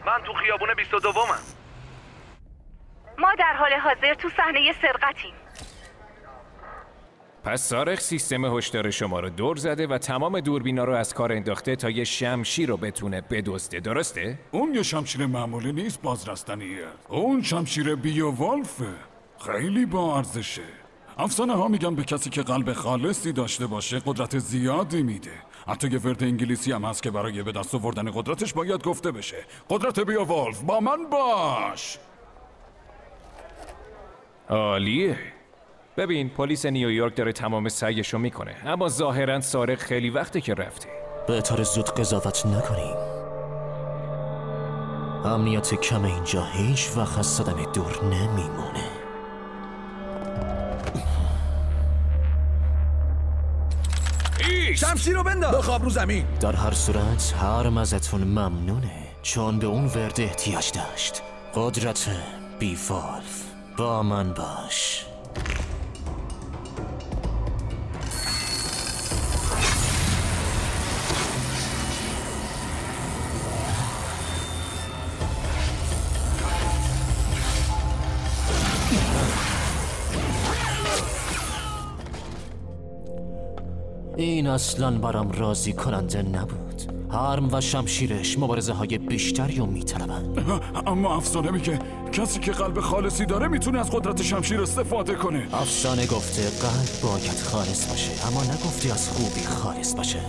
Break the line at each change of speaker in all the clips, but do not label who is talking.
من تو خیابون 22ام.
ما در حال حاضر تو صحنه سرقتیم.
پس سارق سیستم هشدار شما رو دور زده و تمام دوربینا رو از کار انداخته تا یه شمشیر رو بتونه بدزده، درسته؟
اون یه شمشیر معمولی نیست بازرستنیه. اون شمشیر بیوولفه. خیلی با ارزشه. افسانه ها میگن به کسی که قلب خالصی داشته باشه قدرت زیادی میده. حتی یه ورد انگلیسی هم هست که برای به دست آوردن قدرتش باید گفته بشه قدرت بیوولف با من باش.
عالیه. ببین پلیس نیویورک داره تمام سعیشو میکنه، اما ظاهرا سارق خیلی وقته که رفته.
بهتر زود قضاوت نکنیم. امنیت کم اینجا هیچ وقت از صدمه دور نمیمونه.
شمشیر رو بنداز، بخواب رو زمین.
در هر صورت هرم ازتون ممنونه، چون به اون ورد احتیاج داشت. قدرت بیوولف با من باش. این اصلاً برام راضی کننده نبود. هرم و شمشیرش مبارزه های بیشتری رو میطلبن.
اما افسانه میگه کسی که قلب خالصی داره میتونه از قدرت شمشیر استفاده کنه.
افسانه گفته قلب باید خالص باشه، اما نگفته از خوبی خالص باشه.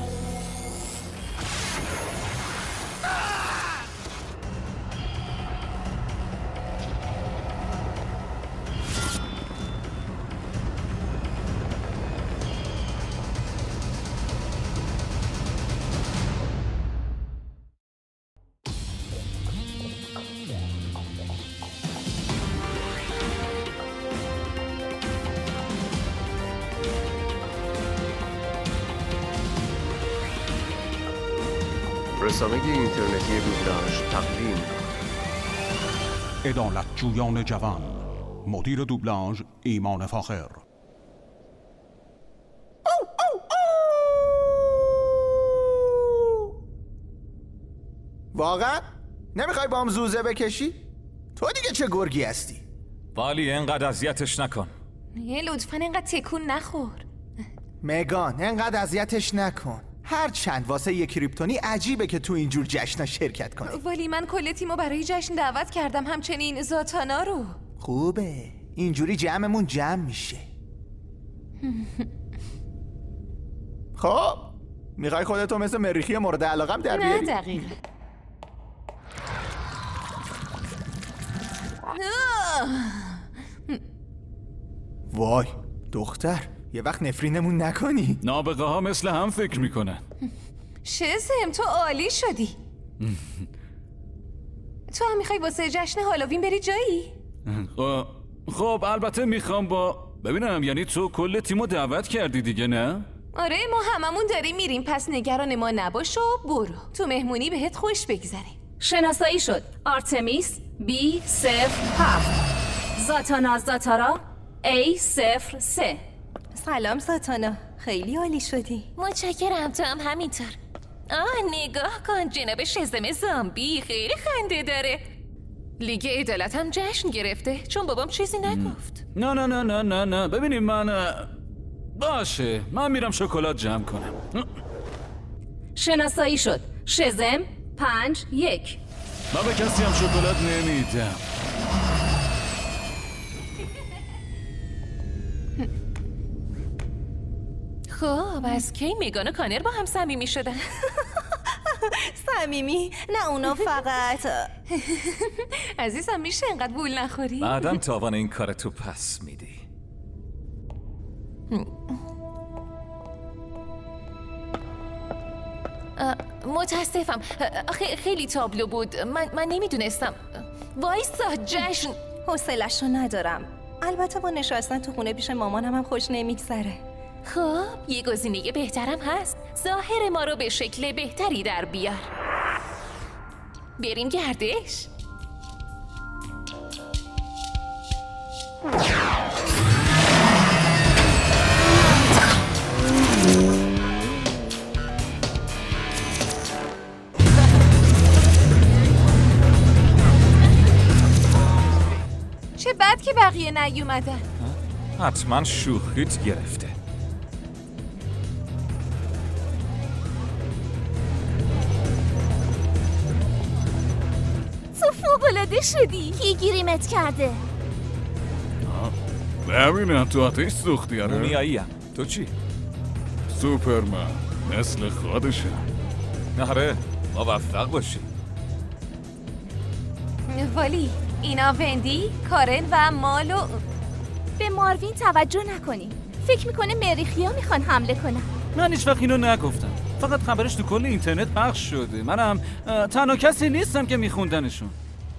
رسانه اینترنتی دوبلاژ تقدیم
عدالت جویان جوان. مدیر دوبلاژ ایمان فاخر.
واقعا؟ نمیخوای با هم زوزه بکشی؟ تو دیگه چه گرگی هستی؟
والی انقدر اذیتش نکن.
لطفاً اینقدر تکون نخور.
مگان انقدر اذیتش نکن. هر چند واسه یک کریپتونی عجیبه که تو اینجور جشنا شرکت کنی.
ولی من کل تیمو برای جشن دعوت کردم، همچنین زاتانا رو.
خوبه، اینجوری جمعمون جمع میشه. خب میخوای خودتو مثل مریخی مورد علاقم در بیاری؟
نه دقیقا.
وای دختر، یه وقت نفرینمون نکنی.
نابغه ها مثل هم فکر میکنن.
شزم تو عالی شدی. تو هم میخوای واسه جشن هالووین بری جایی؟
خب البته میخوام ببینم، یعنی تو کل تیمو دعوت کردی دیگه نه؟
آره ما هممون داریم میریم، پس نگران ما نباش و برو تو مهمونی بهت خوش بگذره.
شناسایی شد. آرتمیس B07 زاتانا زاتارا A03.
سلام زاتانا، خیلی عالی شدی.
متشکرم، تو هم همینطور. نگاه کن جناب شزم زامبی، خیلی خنده داره. لیگ عدالت هم جشن گرفته چون بابام چیزی نگفت.
نه نه نه نه نه نه ببینیم من باشه من میرم شکلات جمع کنم.
شناسایی شد. شزم 5-1.
من به کسی هم شکلات نمیدم.
خب از کی میگان و کانر با هم صمیمی شدن؟
صمیمی؟ نه اونا فقط عزیزم میشه اینقدر بول نخوری؟
بعدم تاوان این کار تو پس میدی.
متاسفم، خیلی تابلو بود. من نمیدونستم. وایسا جشن.
حوصله‌شو ندارم. البته با نشستن تو خونه پیش مامانم هم خوش نمیگذره.
خب یه گزینه بهترم هست. ظاهر ما رو به شکل بهتری در بیار. بریم گردش.
که بقیه نیومدن.
حتما شوخیت گرفته.
تو فوق‌العاده شدی. کی گیریمت کرده؟
ببینم تو آتش سوختی. آره
مومیاییم. تو چی؟
سوپرمن مثل خودشه.
آره موفق باشی.
ولی اینا وندی، کارن و مالو.
به ماروین توجه نکنی. فکر میکنه مریخیا میخوان حمله کنن.
من هیچ وقت اینو نگفتم. فقط خبرش تو کل اینترنت پخش شده. منم تنها کسی نیستم که میخوندنشون.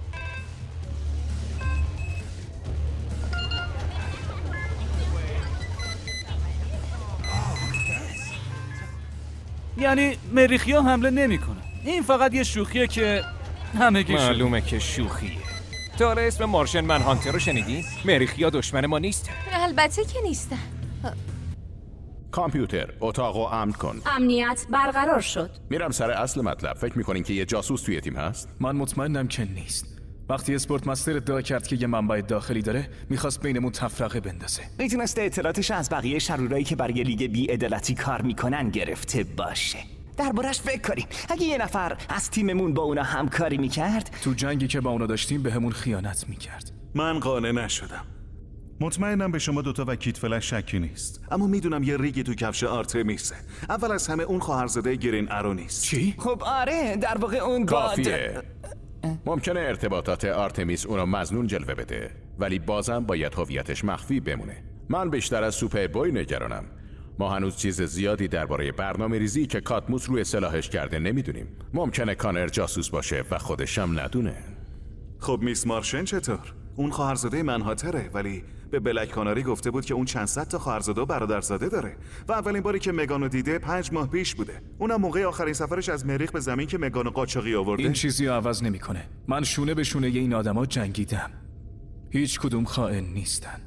یعنی مریخیا حمله نمیکنن. این فقط یه شوخیه که همگی شده.
معلومه که شوخیه. تا حالا اسم مارشن من هانتر رو شنیدی؟ مریخیا دشمن ما نیستن.
البته که نیستن.
کامپیوتر اتاق رو امن کن.
امنیت برقرار شد.
میرم سر اصل مطلب. فکر میکنین که یه جاسوس توی تیم هست؟
من مطمئنم که نیست. وقتی اسپورت مستر ادعا کرد که یه منبع داخلی داره، میخواست بینمون تفرقه بندازه.
میتونسته اطلاعاتش از بقیه شرورایی که برای لیگ بی‌عدالتی کار میکنن گرفته باشه. دربارش فکر کنیم. اگه یه نفر از تیممون با اونا همکاری میکرد،
تو جنگی که با اونا داشتیم بهمون خیانت میکرد.
من قانع نشدم. مطمئنم به شما دوتا و کیت فلش شکی نیست، اما میدونم یه ریگی تو کفش آرتمیسه. اول از همه اون خواهرزاده گرین ارو نیست.
چی؟
خب آره، در واقع اون
کافیه. ممکنه ارتباطات آرتمیس اونو مظنون جلوه بده، ولی بازم باید هویتش مخفی بمونه. من بیشتر از سوپر بوی نگرانم. ما هنوز چیز زیادی درباره برنامه‌ریزی که کاتموس روی سلاحش کرده نمیدونیم. ممکنه کانر جاسوس باشه و خودش هم ندونه.
خب میس مارشن چطور؟ اون خواهرزاده منهاتره، ولی به بلک کاناری گفته بود که اون چند صد تا خواهرزاده و برادرزاده داره و اولین باری که مگانو دیده 5 ماه پیش بوده. اونم موقع آخرین سفرش از مریخ به زمین که مگانو قاچاقی آورده.
این چیزی رو عوض نمیکنه. من شونه به شونه این آدما جنگیدم. هیچ کدوم خائن نیستن.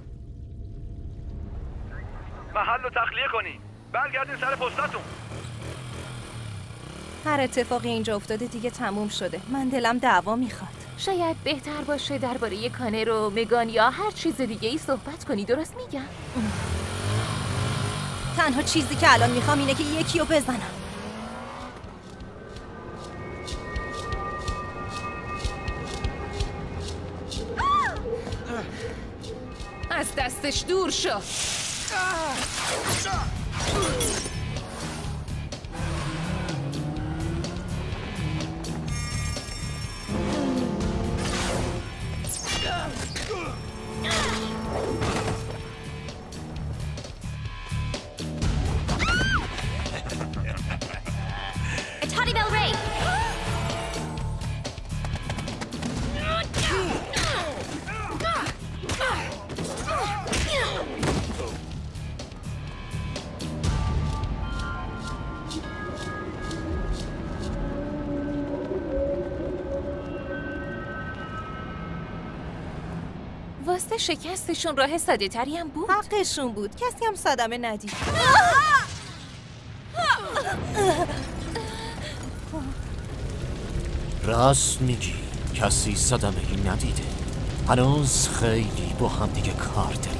محل رو تخلیه کنی. برگردین سر پستاتون.
هر اتفاقی اینجا افتاده دیگه تموم شده. من دلم دعوا میخواد.
شاید بهتر باشه درباره کانر و مگان یا هر چیز دیگه ای صحبت کنی. درست میگم؟
تنها چیزی که الان میخوام اینه که یکی رو بزنم.
از دستش دور شو.
Toddy Bell Ray.
واسه شکستشون راه ساده تری هم بود.
حقشون بود. کسی هم صدمه ندید.
راست میگی، کسی صدمه‌ای ندیده. هنوز خیلی با هم دیگه کار داریم.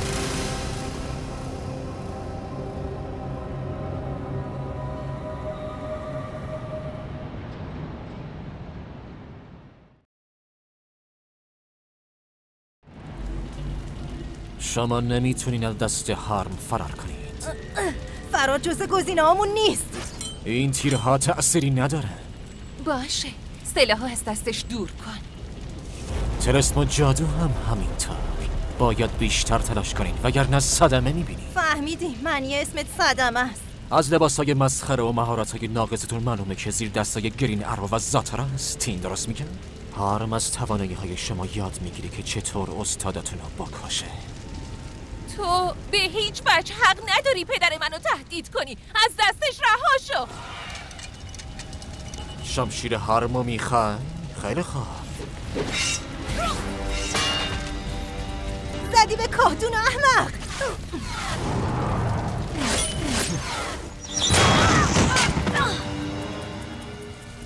شما نمیتونین از دست هارم فرار کنید.
فرار جز گزینه‌هامون نیست.
این تیرها تأثیری نداره.
باشه، سلاحو از دستش دور کن.
تلسم و جادو هم همینطور. باید بیشتر تلاش کنین وگرنه صدمه میبینی.
فهمیدی معنی اسمت صدمه است.
از لباسای مسخره و مهارت‌های ناقصتون معلومه که زیر دستای گرین ارو و زاترا هستین. درست میگم؟ هارم از توانایی‌های شما یاد میگیری که چطور استادتون رو بکشه.
تو به هیچ وجه حق نداری پدر منو تهدید کنی. از دستش رها شو.
شمشیر هارمو میخوای؟ خیلی خوب.
زدی به کاهدون احمق.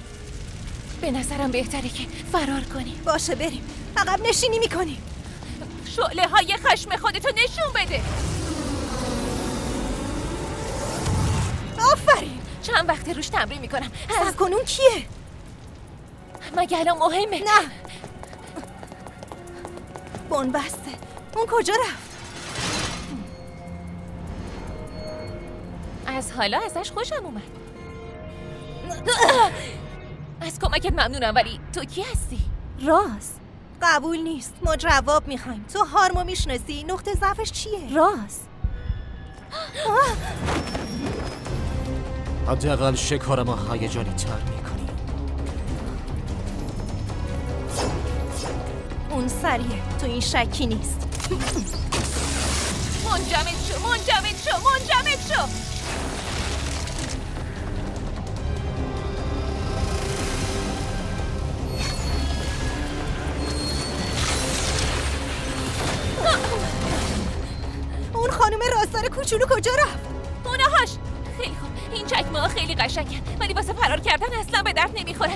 به نظرم بهتره که فرار کنیم.
باشه بریم. عقب نشینی میکنیم.
شعله های خشم خودتو نشون بده.
آفرین.
چند وقت روش تمرین میکنم.
صبر کن، اون کیه؟
مگه الان مهمه؟
نه بنبسته. اون کجا رفت؟
از حالا ازش خوشم اومد. از کمکت ممنونم، ولی تو کی هستی؟
راز. قبول نیست. ما جواب میخوایم. تو هارمو میشناسی؟ نقطه ضعفش چیه؟ راز.
حداقل شکار ما هیجانی تر میکنی.
اون سریه. تو این شکی نیست.
منجمد شو، منجمد شو، منجمد شو.
اون خانم راستار کوچولو کجا رفت؟
اونهاش. خیلی خوب. این چکمه ها خیلی قشنگن ولی واسه فرار کردن اصلا به درد نمیخوره.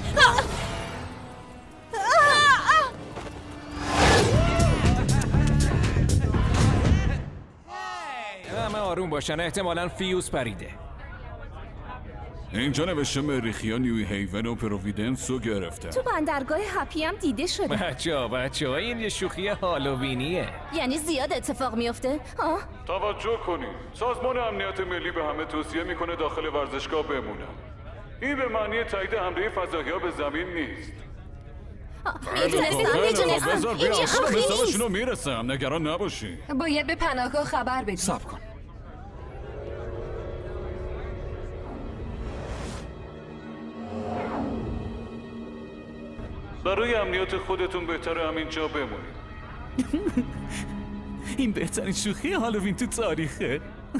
همه آروم باشن، احتمالاً فیوز پریده.
اینجا نوشته مریخیا نیو هیون و پروویدنس رو گرفته.
تو بندرگاه هپی هم دیده شده.
بچه ها این یه شوخی هالووینیه.
یعنی زیاد اتفاق میفته؟
توجه کنید، سازمان امنیت ملی به همه توصیه میکنه داخل ورزشگاه بمونن. این به معنی تایید حمله فضاحی‌ها به زمین نیست.
میدونستم.
بذار
این یه شوخی نیست.
مثالشونو میرسم، نگران نباشی.
باید به پناهگاه خبر بدیم.
صبر کن. برای امنیت خودتون بهتره همینجا بمونید.
این بهترین شوخی هالووین تو تاریخه.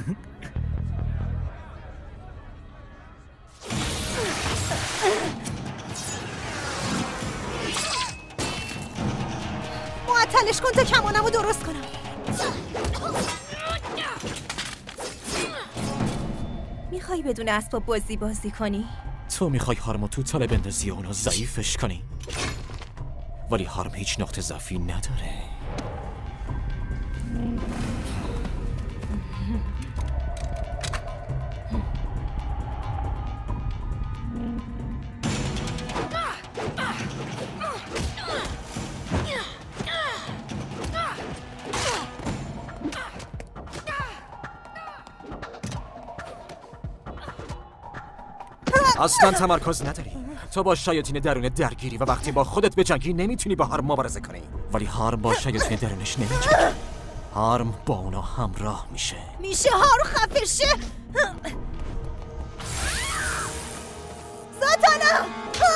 معطلش کن تا کمانمو درست کنم. میخوای بدون اسباب بازی کنی؟
تو میخوای هارمو تو تله بندازی و اونو ضعیفش کنی، ولی هارم هیچ نقطه ضعفی نداره. اصلا تمرکز نداری. تو با شیاطین درون درگیری و وقتی با خودت بجنگی نمیتونی با هارم مبارزه کنی، ولی هارم با شیاطین درونش نمیجنگه. هارم با اونا همراه میشه.
هارو خفه شه. زاتانا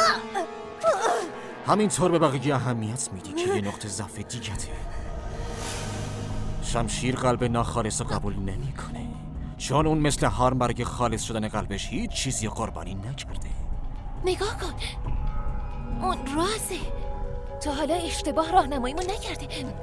همینطور به بقیه اهمیت میدی که یه نقطه ضعف دیگته. شمشیر قلب ناخالص رو قبول نمیکنه، چون اون مثل هارم برای خالص شدن قلبش هیچ چیزی رو قربانی نکرده.
نگاه کن، اون رازه. تا حالا اشتباه راهنماییمون نکرده.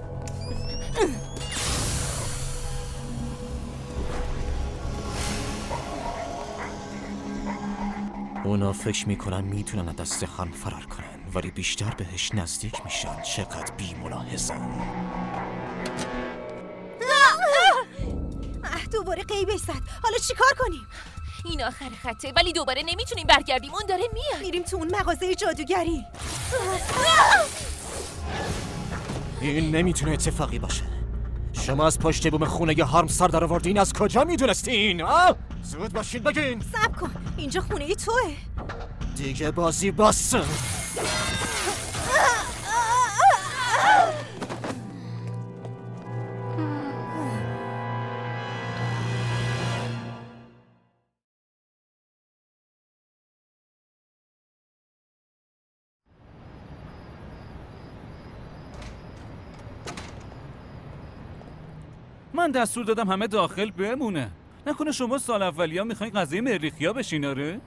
اونا فکر میکنن میتونن از دست هارم فرار کنن، ولی بیشتر بهش نزدیک میشن. چقدر بی ملاحظن.
دوباره غیبش زد. حالا چیکار کنیم؟
این آخر خطه، ولی دوباره نمیتونیم برگردیم. اون داره میاد.
میریم تو اون مغازه جادوگری.
این نمیتونه اتفاقی باشه. شما از پشت بوم خونه هارم سر در آوردین. از کجا میدونستین؟ زود باشین بگین.
صبر کن، اینجا خونه توه.
دیگه بازی باسه.
من دستور دادم همه داخل بمونه. نکنه شما سال اولیا میخواین قضیه مریخیا بشین؟ آره؟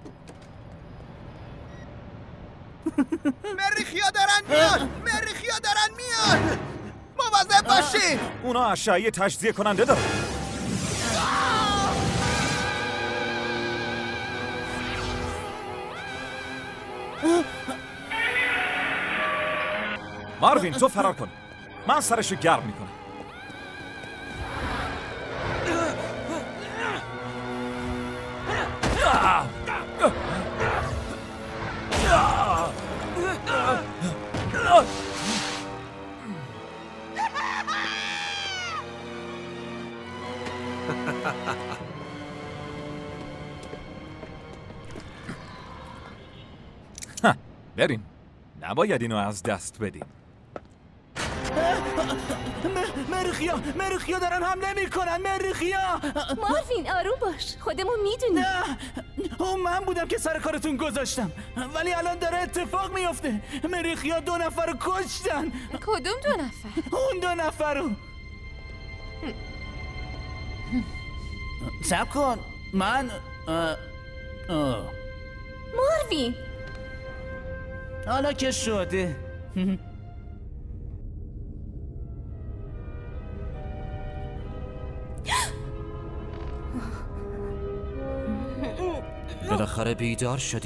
مریخیا دارن میاد! مریخیا دارن میاد! مواظب باشین!
اونا اشعه تجزیه کننده دارن. ماروین تو فرار کن.
من سرشو گرم میکنم. بریم. نباید اینو از دست بدیم.
مریخیا دارن حمله میکنن. مریخیا.
ماروین آروم باش، خودمون میدونیم.
نه، اون من بودم که سر کارتون گذاشتم، ولی الان داره اتفاق میفته. مریخیا 2 نفر رو کشتن.
کدوم 2 نفر؟
اون 2 نفر رو. صبر کن، من
ماروین
حالا که شده.
بالاخره بیدار شدی.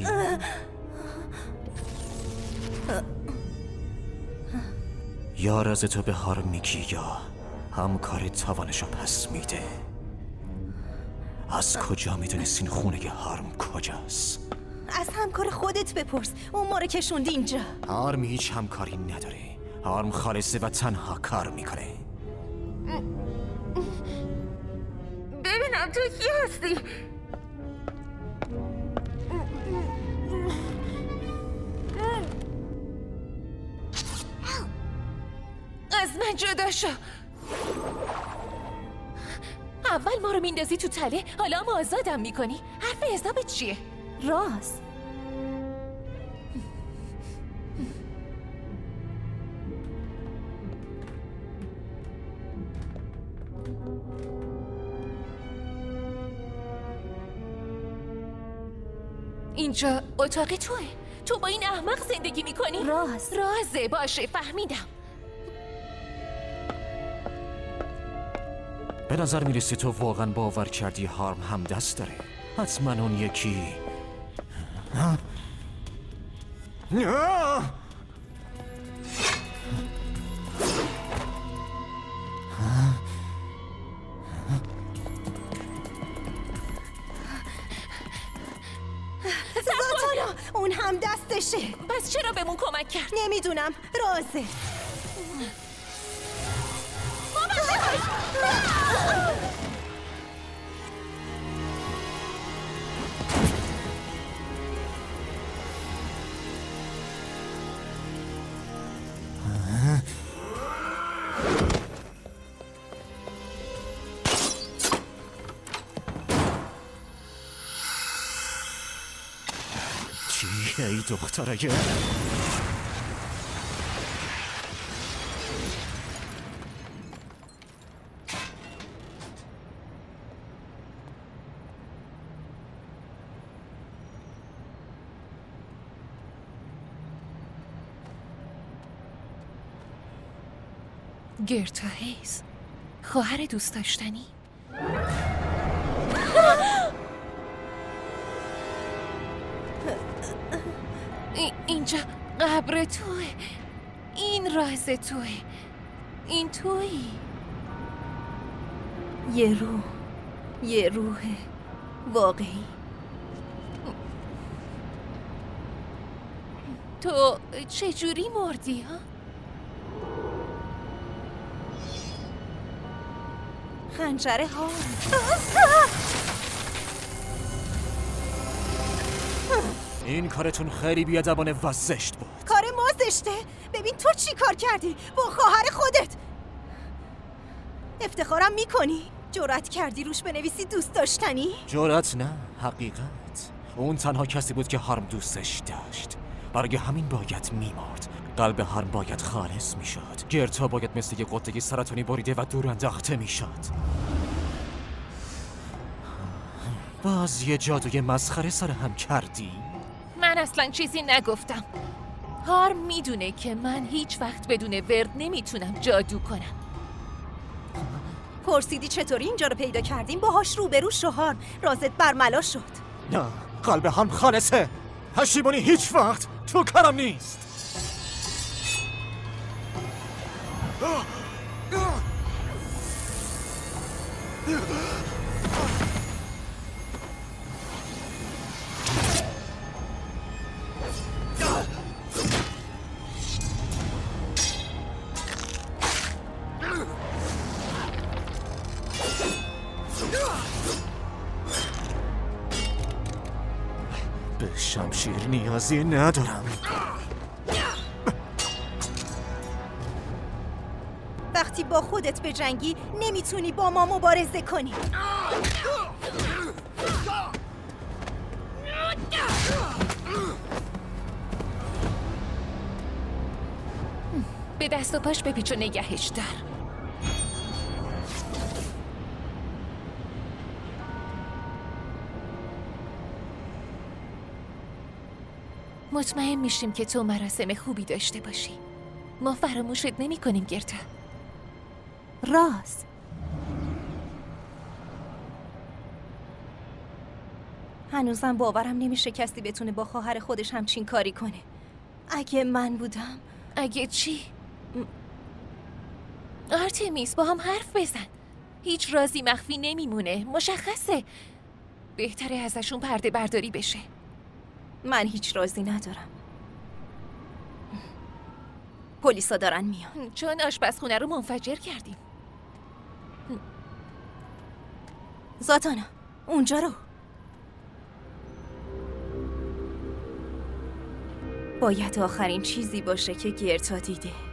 یا راز تو به هارم میگی یا همکار توانشو پس میده. از کجا میدونست این خونه هارم کجاست؟
از همکار خودت بپرس، اون ما رو کشوندی اینجا.
هارم هیچ همکاری نداره. هارم خالصه و تنها کار میکنه.
ببینم تو کی هستی؟ از من جدا شو. اول ما رو میندازی تو تله، حالا ما آزادم میکنی. حرف حسابت چیه؟
راست.
اینجا اتاق توه. تو با این احمق زندگی میکنی؟ رازه. باشه فهمیدم.
به نظر میرسی تو واقعا باور کردی هارم هم دست داره. حتما اون یکی
زاتانا، اون هم دستشه.
پس چرا بهمون کمک کرد؟
نمیدونم، رازه.
چی ای دختره؟
گرتا هیز، خواهر دوست داشتنی. اینجا قبر توه. این راز توه. این تویی.
یه روح واقعی.
تو چجوری مردی ها؟
خنجره ها.
این کارتون خیلی بیادبانه و زشت بود.
کار ما زشته؟ ببین تو چی کار کردی با خواهر خودت. افتخارم میکنی؟ جرأت کردی روش بنویسی دوست داشتنی؟
جرأت نه، حقیقت. اون تنها کسی بود که هارم دوستش داشت. برای همین باید میمرد. قلب هارم باید خالص میشد. گرتا باید مثل یه قطعه سرطانی بریده و دور انداخته میشد. باز یه جادوی مسخره سر هم کردی؟
من اصلا چیزی نگفتم. هارم میدونه که من هیچ وقت بدون ورد نمیتونم جادو کنم.
پرسیدی چطوری اینجا رو پیدا کردیم؟ باهاش روبرو شو. رازت برملا شد.
نه، قلب هارم خالصه. پشیمونی هیچ وقت تو کارم نیست. به شمشیر نیازی ندارم.
وقتی با خودت به جنگی نمیتونی با ما مبارزه کنی.
به دست و پاش بپیچ و نگهش دار. مطمئن میشیم که تو مراسم خوبی داشته باشی. ما فراموشت نمی کنیم گرتا.
راز. هنوزم باورم نمیشه کسی بتونه با خواهر خودش همچین کاری کنه. اگه من بودم.
اگه چی؟ آرتمیس با هم حرف بزن. هیچ رازی مخفی نمیمونه. مشخصه. بهتره ازشون پرده برداری بشه.
من هیچ رازی ندارم. پلیسا دارن میان.
چون آشپزخونه رو منفجر کردیم.
زاتانا اونجا رو. باید آخرین چیزی باشه که گرتا دیده.